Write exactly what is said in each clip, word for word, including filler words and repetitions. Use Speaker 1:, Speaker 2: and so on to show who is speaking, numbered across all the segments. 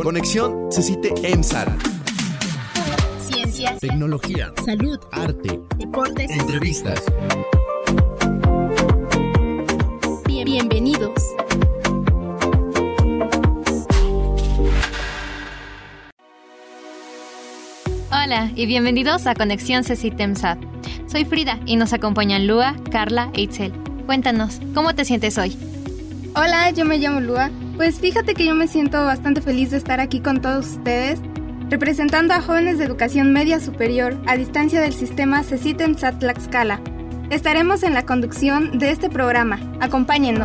Speaker 1: Conexión CECITE EMSAT.
Speaker 2: Ciencias,
Speaker 1: tecnología,
Speaker 2: salud,
Speaker 1: arte,
Speaker 2: deportes,
Speaker 1: entrevistas.
Speaker 2: Bien, bienvenidos.
Speaker 3: Hola y bienvenidos a Conexión CECITE EMSAT. Soy Frida y nos acompañan Lua, Carla e Itzel. Cuéntanos, ¿cómo te sientes hoy?
Speaker 4: Hola, yo me llamo Lua. Pues fíjate que yo me siento bastante feliz de estar aquí con todos ustedes, representando a jóvenes de educación media superior a distancia del sistema CECITE EMSAT Tlaxcala. Estaremos en la conducción de este programa. Acompáñennos.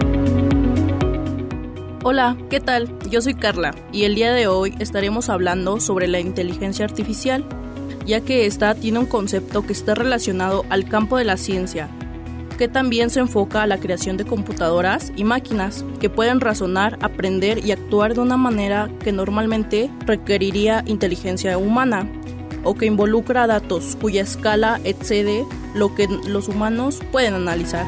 Speaker 5: Hola, ¿qué tal? Yo soy Carla y el día de hoy estaremos hablando sobre la inteligencia artificial, ya que esta tiene un concepto que está relacionado al campo de la ciencia, que también se enfoca a la creación de computadoras y máquinas que pueden razonar, aprender y actuar de una manera que normalmente requeriría inteligencia humana, o que involucra datos cuya escala excede lo que los humanos pueden analizar.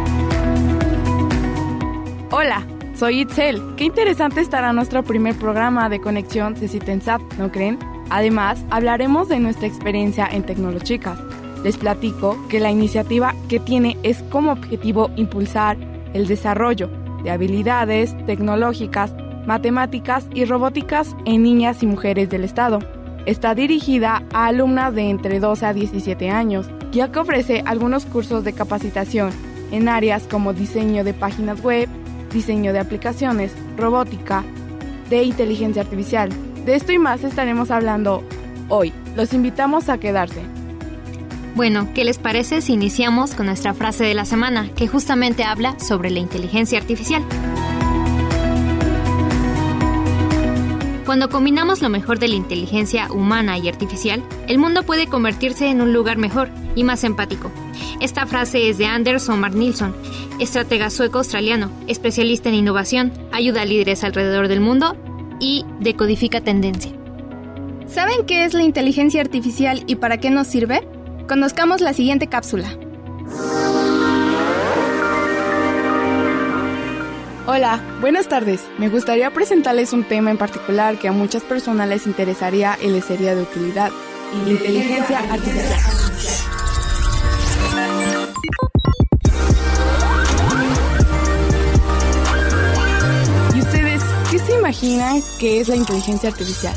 Speaker 6: Hola, soy Itzel. Qué interesante estará nuestro primer programa de Conexión CECITE EMSAT, ¿no creen? Además, hablaremos de nuestra experiencia en Tecnológicas. Les platico que la iniciativa que tiene es como objetivo impulsar el desarrollo de habilidades tecnológicas, matemáticas y robóticas en niñas y mujeres del estado. Está dirigida a alumnas de entre doce a diecisiete años, ya que ofrece algunos cursos de capacitación en áreas como diseño de páginas web, diseño de aplicaciones, robótica, de inteligencia artificial. De esto y más estaremos hablando hoy. Los invitamos a quedarse.
Speaker 3: Bueno, ¿qué les parece si iniciamos con nuestra frase de la semana, que justamente habla sobre la inteligencia artificial? Cuando combinamos lo mejor de la inteligencia humana y artificial, el mundo puede convertirse en un lugar mejor y más empático. Esta frase es de Anders Omar Nilsson, estratega sueco-australiano, especialista en innovación, ayuda a líderes alrededor del mundo y decodifica tendencia.
Speaker 4: ¿Saben qué es la inteligencia artificial y para qué nos sirve? Conozcamos la siguiente cápsula.
Speaker 6: Hola, buenas tardes. Me gustaría presentarles un tema en particular que a muchas personas les interesaría y les sería de utilidad. Inteligencia artificial. ¿Y ustedes qué se imaginan que es la inteligencia artificial?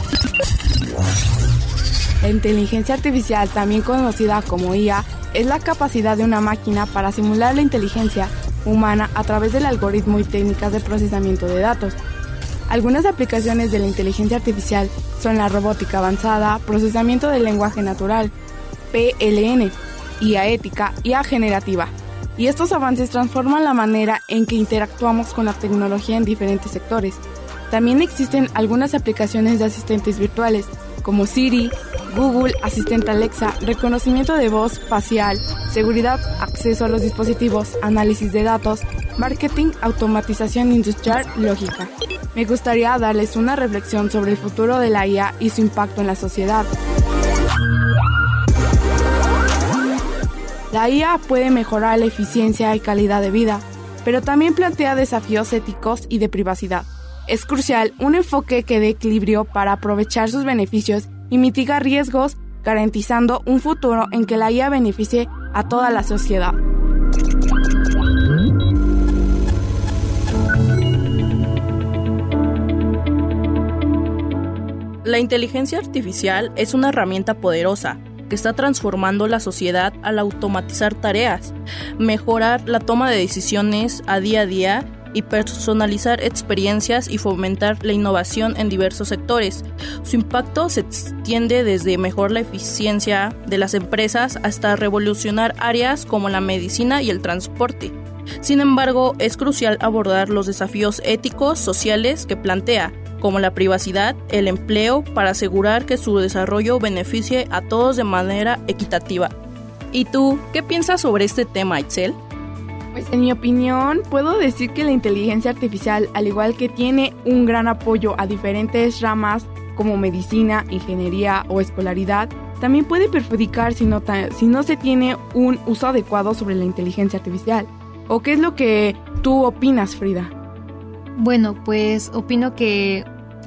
Speaker 6: La inteligencia artificial, también conocida como I A, es la capacidad de una máquina para simular la inteligencia humana a través del algoritmo y técnicas de procesamiento de datos. Algunas aplicaciones de la inteligencia artificial son la robótica avanzada, procesamiento del lenguaje natural, P L N, I A ética, I A generativa. Y estos avances transforman la manera en que interactuamos con la tecnología en diferentes sectores. También existen algunas aplicaciones de asistentes virtuales, como Siri, Google, asistente Alexa, reconocimiento de voz facial, seguridad, acceso a los dispositivos, análisis de datos, marketing, automatización industrial, lógica. Me gustaría darles una reflexión sobre el futuro de la I A y su impacto en la sociedad. La I A puede mejorar la eficiencia y calidad de vida, pero también plantea desafíos éticos y de privacidad. Es crucial un enfoque que dé equilibrio para aprovechar sus beneficios y mitigar riesgos, garantizando un futuro en que la I A beneficie a toda la sociedad.
Speaker 5: La inteligencia artificial es una herramienta poderosa que está transformando la sociedad al automatizar tareas, mejorar la toma de decisiones a día a día y personalizar experiencias y fomentar la innovación en diversos sectores. Su impacto se extiende desde mejorar la eficiencia de las empresas hasta revolucionar áreas como la medicina y el transporte. Sin embargo, es crucial abordar los desafíos éticos, sociales que plantea, como la privacidad, el empleo, para asegurar que su desarrollo beneficie a todos de manera equitativa. ¿Y tú, qué piensas sobre este tema, Itzel?
Speaker 6: Pues en mi opinión, puedo decir que la inteligencia artificial, al igual que tiene un gran apoyo a diferentes ramas como medicina, ingeniería o escolaridad, también puede perjudicar si no, ta- si no se tiene un uso adecuado sobre la inteligencia artificial. ¿O qué es lo que tú opinas, Frida?
Speaker 3: Bueno, pues opino que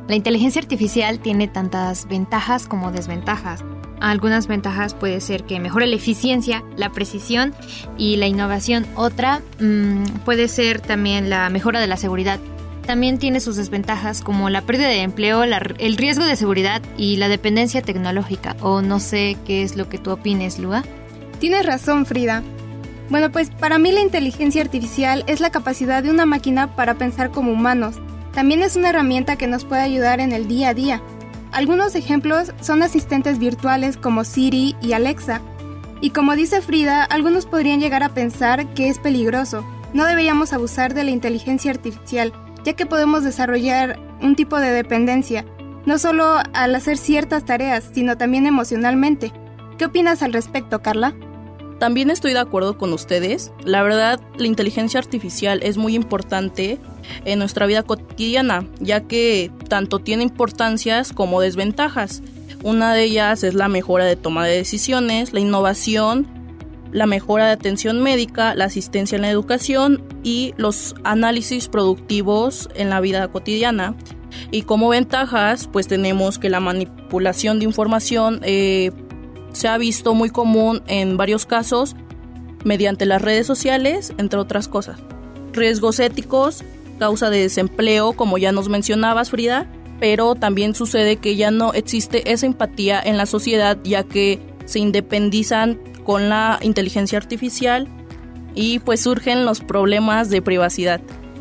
Speaker 3: La inteligencia artificial tiene tantas ventajas como desventajas. Algunas ventajas puede ser que mejore la eficiencia, la precisión y la innovación. Otra mmm, puede ser también la mejora de la seguridad. También tiene sus desventajas como la pérdida de empleo, la, el riesgo de seguridad y la dependencia tecnológica. O no sé qué es lo que tú opines, Lua.
Speaker 4: Tienes razón, Frida. Bueno, pues para mí la inteligencia artificial es la capacidad de una máquina para pensar como humanos. También es una herramienta que nos puede ayudar en el día a día. Algunos ejemplos son asistentes virtuales como Siri y Alexa. Y como dice Frida, algunos podrían llegar a pensar que es peligroso. No deberíamos abusar de la inteligencia artificial, ya que podemos desarrollar un tipo de dependencia, no solo al hacer ciertas tareas, sino también emocionalmente. ¿Qué opinas al respecto, Carla?
Speaker 5: También estoy de acuerdo con ustedes. La verdad, la inteligencia artificial es muy importante en nuestra vida cotidiana, ya que tanto tiene importancias como desventajas. Una de ellas es la mejora de toma de decisiones, la innovación, la mejora de atención médica, la asistencia en la educación y los análisis productivos en la vida cotidiana. Y como ventajas, pues tenemos que la manipulación de información eh, se ha visto muy común en varios casos mediante las redes sociales, entre otras cosas. Riesgos éticos, causa de desempleo, como ya nos mencionabas, Frida, pero también sucede que ya no existe esa empatía en la sociedad, ya que se independizan con la inteligencia artificial y pues surgen los problemas de privacidad.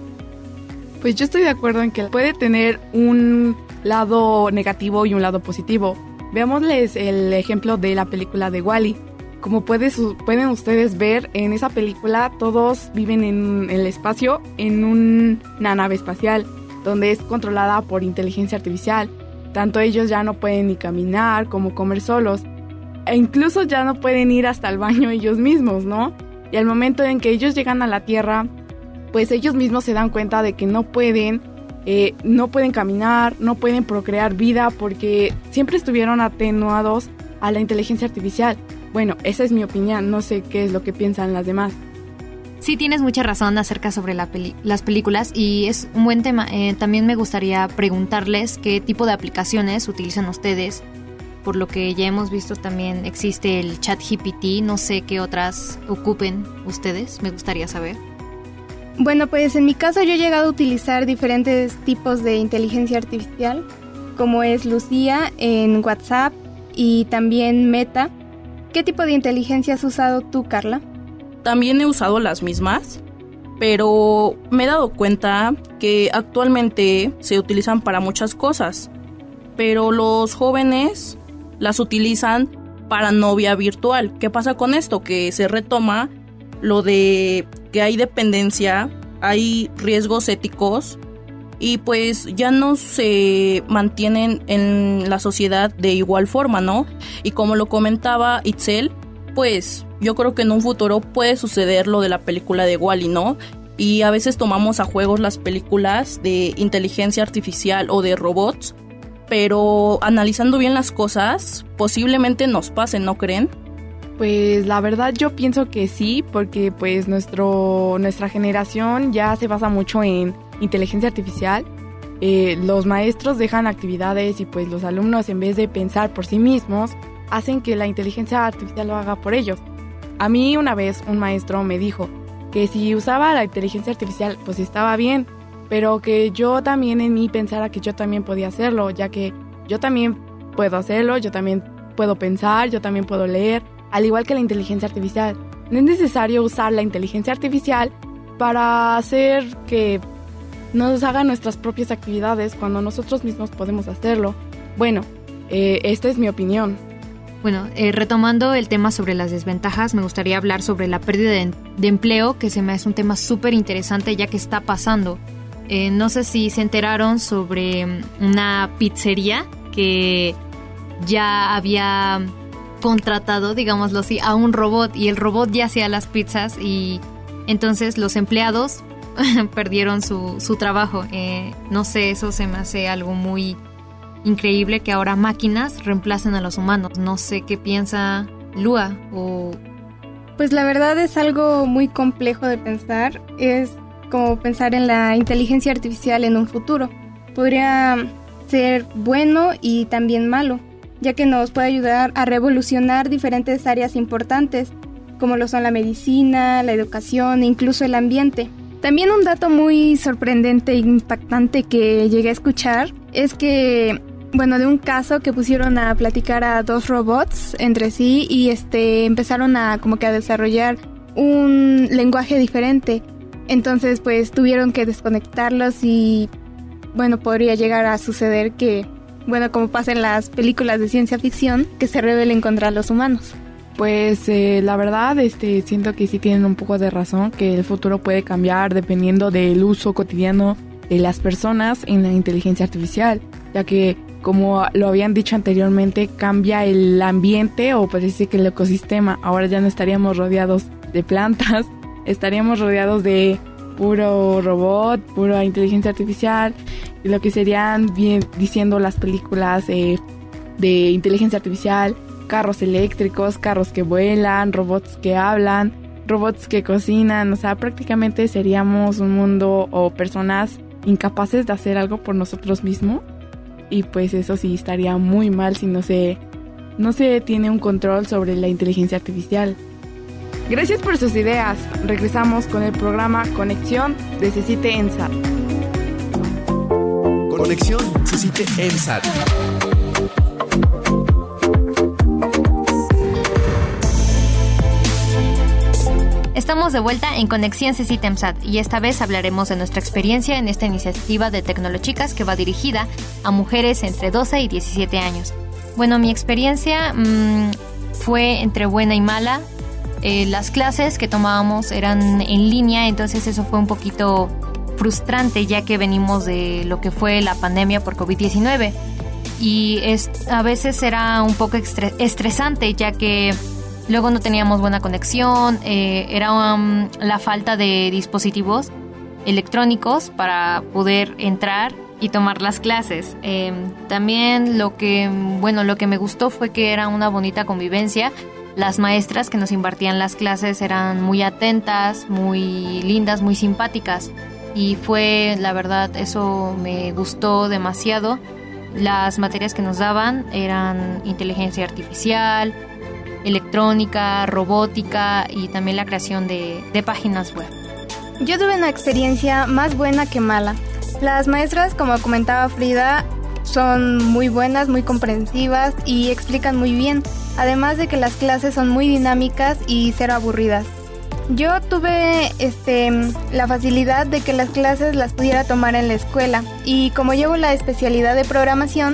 Speaker 6: Pues yo estoy de acuerdo en que puede tener un lado negativo y un lado positivo. Veámosles el ejemplo de la película de Wall-E. Como puedes, pueden ustedes ver, en esa película todos viven en el espacio en un, una nave espacial, donde es controlada por inteligencia artificial. Tanto ellos ya no pueden ni caminar como comer solos, e incluso ya no pueden ir hasta el baño ellos mismos, ¿no? Y al momento en que ellos llegan a la Tierra, pues ellos mismos se dan cuenta de que no pueden, eh, no pueden caminar, no pueden procrear vida porque siempre estuvieron atenuados a la inteligencia artificial. Bueno, esa es mi opinión, no sé qué es lo que piensan las demás.
Speaker 3: Sí, tienes mucha razón acerca sobre la peli- las películas y es un buen tema. Eh, también me gustaría preguntarles qué tipo de aplicaciones utilizan ustedes. Por lo que ya hemos visto también existe el ChatGPT, no sé qué otras ocupen ustedes, me gustaría saber.
Speaker 4: Bueno, pues en mi caso yo he llegado a utilizar diferentes tipos de inteligencia artificial, como es Lucía en WhatsApp y también Meta. ¿Qué tipo de inteligencia has usado tú, Carla?
Speaker 5: También he usado las mismas, pero me he dado cuenta que actualmente se utilizan para muchas cosas, pero los jóvenes las utilizan para novia virtual. ¿Qué pasa con esto? Que se retoma lo de que hay dependencia, hay riesgos éticos y pues ya no se mantienen en la sociedad de igual forma, ¿no? Y como lo comentaba Itzel, pues yo creo que en un futuro puede suceder lo de la película de Wall-E, ¿no? Y a veces tomamos a juegos las películas de inteligencia artificial o de robots, pero analizando bien las cosas, posiblemente nos pasen, ¿no creen?
Speaker 6: Pues la verdad yo pienso que sí, porque pues nuestro, nuestra generación ya se basa mucho en inteligencia artificial. Eh, los maestros dejan actividades y pues los alumnos, en vez de pensar por sí mismos, hacen que la inteligencia artificial lo haga por ellos. A mí una vez un maestro me dijo que si usaba la inteligencia artificial pues estaba bien, pero que yo también en mí pensara que yo también podía hacerlo, ya que yo también puedo hacerlo, yo también puedo pensar, yo también puedo leer, al igual que la inteligencia artificial. No es necesario usar la inteligencia artificial para hacer que nos hagan nuestras propias actividades cuando nosotros mismos podemos hacerlo. Bueno, eh, esta es mi opinión.
Speaker 3: Bueno, eh, retomando el tema sobre las desventajas, me gustaría hablar sobre la pérdida de, de empleo, que se me hace un tema súper interesante ya que está pasando. Eh, no sé si se enteraron sobre una pizzería que ya había contratado, digámoslo así, a un robot y el robot ya hacía las pizzas y entonces los empleados perdieron su, su trabajo. Eh, no sé, eso se me hace algo muy increíble que ahora máquinas reemplacen a los humanos. No sé qué piensa Lua o...
Speaker 4: Pues la verdad es algo muy complejo de pensar. Es como pensar en la inteligencia artificial en un futuro. Podría ser bueno y también malo, ya que nos puede ayudar a revolucionar diferentes áreas importantes, como lo son la medicina, la educación e incluso el ambiente. También un dato muy sorprendente e impactante que llegué a escuchar es que, bueno, de un caso que pusieron a platicar a dos robots entre sí y este empezaron a como que a desarrollar un lenguaje diferente. Entonces, pues tuvieron que desconectarlos y, bueno, podría llegar a suceder que, bueno, como pasa en las películas de ciencia ficción, que se rebelen contra los humanos.
Speaker 6: Pues eh, la verdad, este, siento que sí tienen un poco de razón, que el futuro puede cambiar dependiendo del uso cotidiano de las personas en la inteligencia artificial, ya que, como lo habían dicho anteriormente, cambia el ambiente o parece que el ecosistema. Ahora ya no estaríamos rodeados de plantas, estaríamos rodeados de puro robot, pura inteligencia artificial, y lo que serían bien diciendo las películas eh, de inteligencia artificial, carros eléctricos, carros que vuelan, robots que hablan, robots que cocinan. O sea, prácticamente seríamos un mundo o personas incapaces de hacer algo por nosotros mismos, y pues eso sí estaría muy mal si no se, no se tiene un control sobre la inteligencia artificial. Gracias por sus ideas. Regresamos con el programa Conexión de CECITE ENSAT.
Speaker 1: Conexión CECITE ENSAT.
Speaker 3: Estamos de vuelta en Conexión CECITE ENSAT y esta vez hablaremos de nuestra experiencia en esta iniciativa de Tecnolochicas que va dirigida a mujeres entre doce y diecisiete años. Bueno, mi experiencia mmm, fue entre buena y mala. Eh, las clases que tomábamos eran en línea, entonces eso fue un poquito frustrante ya que venimos de lo que fue la pandemia por covid diecinueve y es, a veces era un poco estre- estresante ya que luego no teníamos buena conexión, eh, era um, la falta de dispositivos electrónicos para poder entrar y tomar las clases. Eh, también lo que, bueno, lo que me gustó fue que era una bonita convivencia. Las maestras que nos impartían las clases eran muy atentas, muy lindas, muy simpáticas y fue, la verdad, eso me gustó demasiado. Las materias que nos daban eran inteligencia artificial, electrónica, robótica y también la creación de, de páginas web.
Speaker 4: Yo tuve una experiencia más buena que mala. Las maestras, como comentaba Frida, son muy buenas, muy comprensivas y explican muy bien, además de que las clases son muy dinámicas y cero aburridas. Yo tuve este, la facilidad de que las clases las pudiera tomar en la escuela y como llevo la especialidad de programación,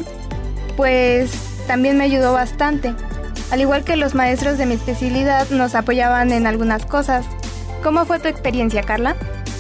Speaker 4: pues también me ayudó bastante. Al igual que los maestros de mi especialidad nos apoyaban en algunas cosas. ¿Cómo fue tu experiencia, Carla?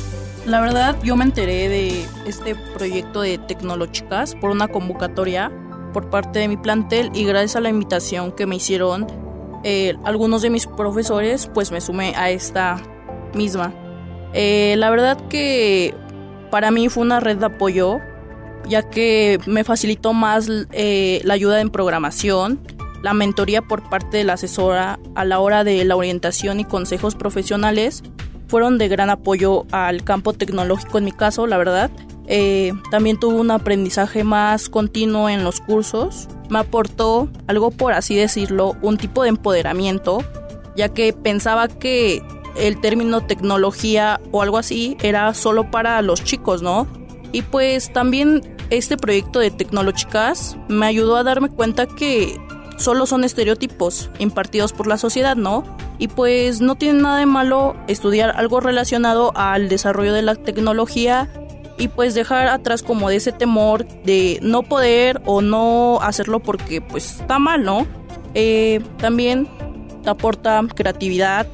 Speaker 5: La verdad, yo me enteré de este proyecto de Tecnolochicas por una convocatoria por parte de mi plantel y gracias a la invitación que me hicieron eh, algunos de mis profesores, pues me sumé a esta misma. Eh, la verdad que para mí fue una red de apoyo, ya que me facilitó más eh, la ayuda en programación, la mentoría por parte de la asesora a la hora de la orientación y consejos profesionales. Fueron de gran apoyo al campo tecnológico en mi caso, la verdad. Eh, también tuve un aprendizaje más continuo en los cursos. Me aportó algo, por así decirlo, un tipo de empoderamiento, ya que pensaba que el término tecnología o algo así era solo para los chicos, ¿no? Y pues también este proyecto de Tecnolochicas me ayudó a darme cuenta que solo son estereotipos impartidos por la sociedad, ¿no? Y pues no tiene nada de malo estudiar algo relacionado al desarrollo de la tecnología y pues dejar atrás como de ese temor de no poder o no hacerlo porque pues está mal, ¿no? Eh, también te aporta creatividad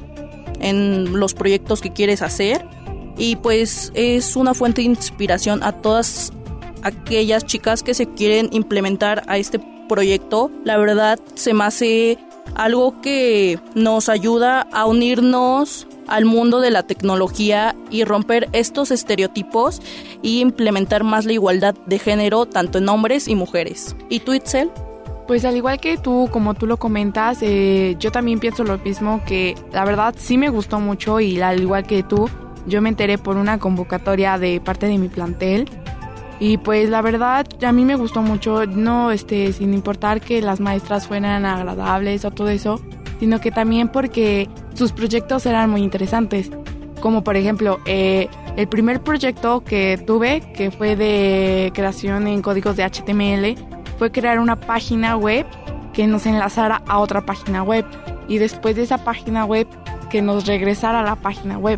Speaker 5: en los proyectos que quieres hacer y pues es una fuente de inspiración a todas aquellas chicas que se quieren implementar a este proyecto. La verdad se me hace algo que nos ayuda a unirnos al mundo de la tecnología y romper estos estereotipos y implementar más la igualdad de género tanto en hombres y mujeres. ¿Y tú, Itzel?
Speaker 6: Pues al igual que tú, como tú lo comentas, eh, yo también pienso lo mismo, que la verdad sí me gustó mucho y al igual que tú, yo me enteré por una convocatoria de parte de mi plantel Y pues la verdad a mí me gustó mucho, no este sin importar que las maestras fueran agradables o todo eso, sino que también porque sus proyectos eran muy interesantes. Como por ejemplo, eh, el primer proyecto que tuve, que fue de creación en códigos de H T M L, fue crear una página web que nos enlazara a otra página web. Y después de esa página web, que nos regresara a la página web.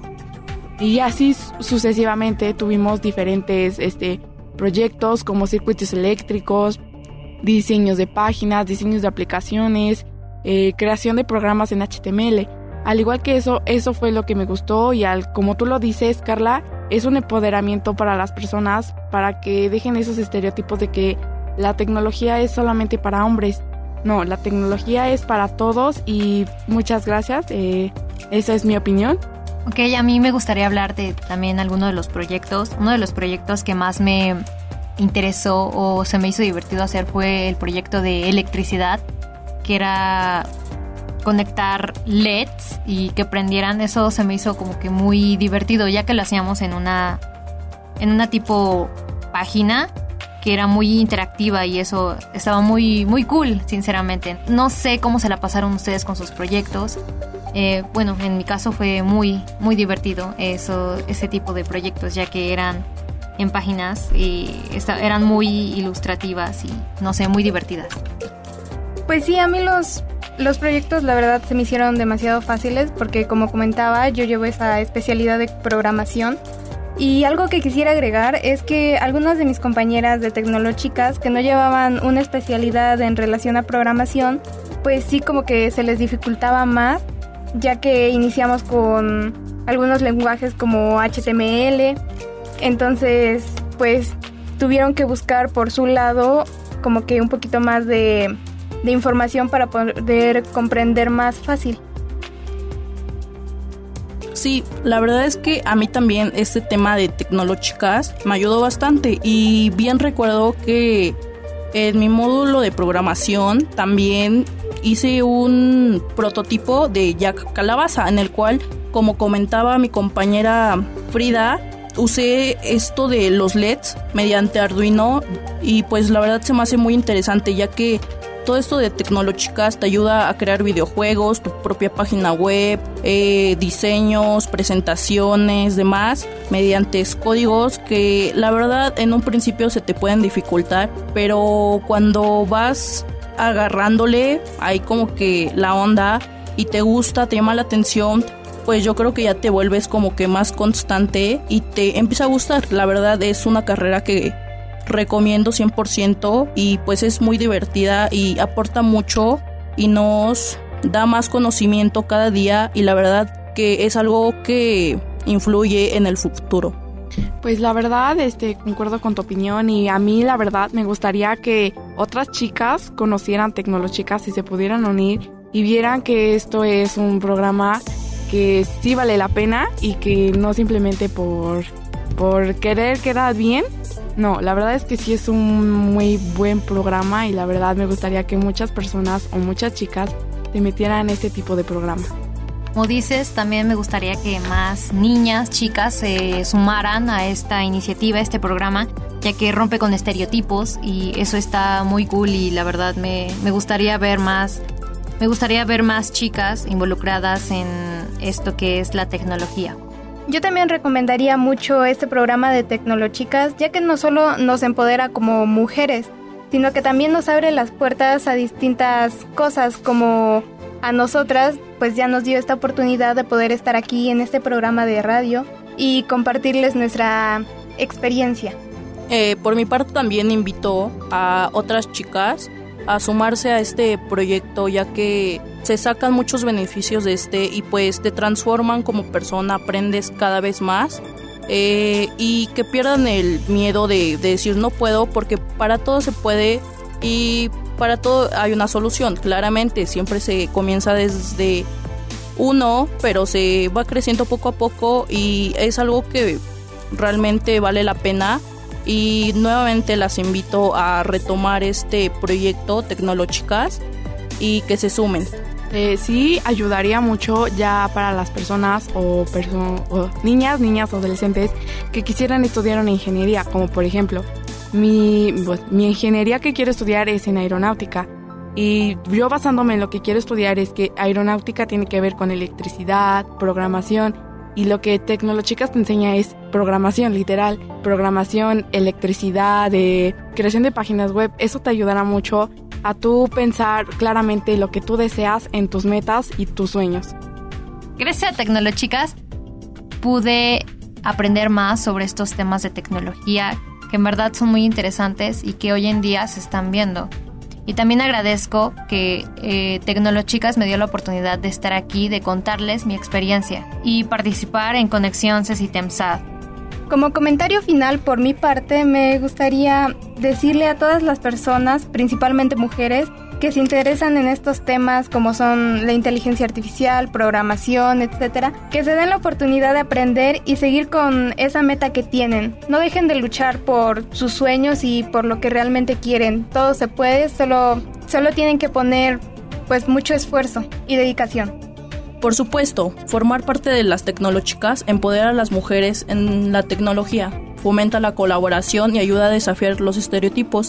Speaker 6: Y así sucesivamente tuvimos diferentes este, proyectos como circuitos eléctricos, diseños de páginas, diseños de aplicaciones, eh, creación de programas en H T M L. Al igual que eso, eso fue lo que me gustó y al, como tú lo dices, Carla, es un empoderamiento para las personas para que dejen esos estereotipos de que la tecnología es solamente para hombres. No, la tecnología es para todos y muchas gracias, eh, esa es mi opinión.
Speaker 3: Ok, a mí me gustaría hablar de también alguno de los proyectos. Uno de los proyectos que más me interesó o se me hizo divertido hacer fue el proyecto de electricidad, que era conectar L E Ds y que prendieran. Eso se me hizo como que muy divertido, ya que lo hacíamos en una, en una tipo página que era muy interactiva y eso estaba muy, muy cool, sinceramente. No sé cómo se la pasaron ustedes con sus proyectos. Eh, bueno, en mi caso fue muy, muy divertido eso, ese tipo de proyectos, ya que eran en páginas y esta, eran muy ilustrativas y, no sé, muy divertidas.
Speaker 4: Pues sí, a mí los, los proyectos la verdad se me hicieron demasiado fáciles porque, como comentaba, yo llevo esa especialidad de programación. Y algo que quisiera agregar es que algunas de mis compañeras de Tecnológicas que no llevaban una especialidad en relación a programación, pues sí como que se les dificultaba más, ya que iniciamos con algunos lenguajes como H T M L, entonces pues tuvieron que buscar por su lado como que un poquito más de, de información para poder comprender más fácil.
Speaker 5: Sí, la verdad es que a mí también este tema de Tecnológicas me ayudó bastante y bien recuerdo que en mi módulo de programación también hice un prototipo de Jack Calabaza en el cual, como comentaba mi compañera Frida, usé esto de los L E Ds mediante Arduino y pues la verdad se me hace muy interesante, ya que todo esto de Tecnológicas te ayuda a crear videojuegos, tu propia página web, eh, diseños, presentaciones, demás, mediante códigos que la verdad en un principio se te pueden dificultar, pero cuando vas agarrándole ahí como que la onda y te gusta, te llama la atención, pues yo creo que ya te vuelves como que más constante y te empieza a gustar. La verdad es una carrera que recomiendo cien por ciento y pues es muy divertida y aporta mucho y nos da más conocimiento cada día y la verdad que es algo que influye en el futuro.
Speaker 6: Pues la verdad, este, concuerdo con tu opinión y a mí la verdad me gustaría que otras chicas conocieran Tecnológicas y se pudieran unir y vieran que esto es un programa que sí vale la pena y que no simplemente por, por querer quedar bien. No, la verdad es que sí es un muy buen programa y la verdad me gustaría que muchas personas o muchas chicas se metieran en este tipo de programa.
Speaker 3: Como dices, también me gustaría que más niñas, chicas se sumaran a esta iniciativa, a este programa, ya que rompe con estereotipos y eso está muy cool y la verdad me, me gustaría ver más, me gustaría ver más chicas involucradas en esto que es la tecnología.
Speaker 4: Yo también recomendaría mucho este programa de Tecnológicas, ya que no solo nos empodera como mujeres, sino que también nos abre las puertas a distintas cosas, como a nosotras, pues ya nos dio esta oportunidad de poder estar aquí en este programa de radio y compartirles nuestra experiencia.
Speaker 5: Eh, por mi parte también invito a otras chicas a sumarse a este proyecto, ya que se sacan muchos beneficios de este y pues te transforman como persona, aprendes cada vez más eh, y que pierdan el miedo de, de decir no puedo, porque para todo se puede y para todo hay una solución. Claramente siempre se comienza desde uno, pero se va creciendo poco a poco y es algo que realmente vale la pena. Y nuevamente las invito a retomar este proyecto Tecnológicas y que se sumen.
Speaker 6: Eh, sí, ayudaría mucho ya para las personas o, perso- o niñas, niñas o adolescentes que quisieran estudiar una ingeniería, como por ejemplo, mi, pues, mi ingeniería que quiero estudiar es en aeronáutica. Y yo basándome en lo que quiero estudiar es que aeronáutica tiene que ver con electricidad, programación, y lo que Tecnológicas te enseña es programación, literal, programación, electricidad, de creación de páginas web. Eso te ayudará mucho a tú pensar claramente lo que tú deseas en tus metas y tus sueños.
Speaker 3: Gracias a Tecnológicas pude aprender más sobre estos temas de tecnología que en verdad son muy interesantes y que hoy en día se están viendo. Y también agradezco que eh, Tecnológicas me dio la oportunidad de estar aquí, de contarles mi experiencia y participar en Conexión CECITEMSAT.
Speaker 4: Como comentario final por mi parte, me gustaría decirle a todas las personas, principalmente mujeres, que se interesan en estos temas como son la inteligencia artificial, programación, etcétera, que se den la oportunidad de aprender y seguir con esa meta que tienen. No dejen de luchar por sus sueños y por lo que realmente quieren. Todo se puede, solo, solo tienen que poner pues mucho esfuerzo y dedicación.
Speaker 5: Por supuesto, formar parte de las Tecnológicas empodera a las mujeres en la tecnología, fomenta la colaboración y ayuda a desafiar los estereotipos.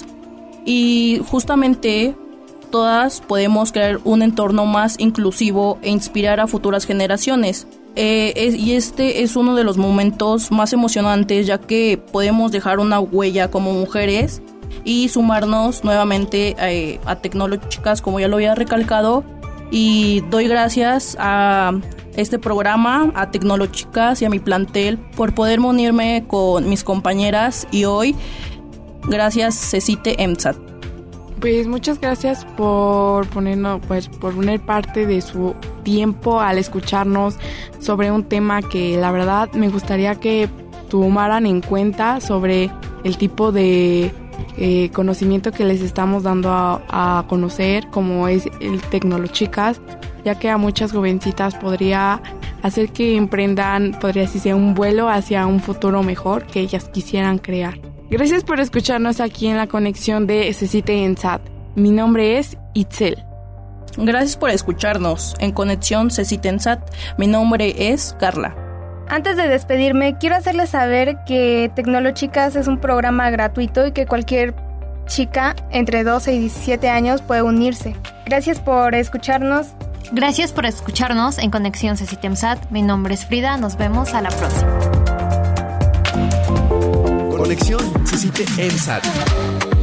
Speaker 5: Y justamente todas podemos crear un entorno más inclusivo e inspirar a futuras generaciones. Eh, es, y este es uno de los momentos más emocionantes, ya que podemos dejar una huella como mujeres y sumarnos nuevamente eh, a Tecnológicas, como ya lo había recalcado. Y doy gracias a este programa, a Tecnológicas y a mi plantel por poder unirme con mis compañeras, y hoy gracias CECITEMSAT.
Speaker 6: Pues muchas gracias por ponernos, pues por poner parte de su tiempo al escucharnos sobre un tema que la verdad me gustaría que tomaran en cuenta sobre el tipo de eh, conocimiento que les estamos dando a, a conocer, como es el Tecnológicas, ya que a muchas jovencitas podría hacer que emprendan, podría decirse, un vuelo hacia un futuro mejor que ellas quisieran crear. Gracias por escucharnos aquí en la conexión de CECITEMSAT. Mi nombre es Itzel.
Speaker 5: Gracias por escucharnos en Conexión CECITEMSAT. Mi nombre es Carla.
Speaker 4: Antes de despedirme, quiero hacerles saber que Tecnológicas es un programa gratuito y que cualquier chica entre doce y diecisiete años puede unirse. Gracias por escucharnos.
Speaker 3: Gracias por escucharnos en Conexión CECITEMSAT. Mi nombre es Frida. Nos vemos a la próxima.
Speaker 1: Conexión CECITEMSAT.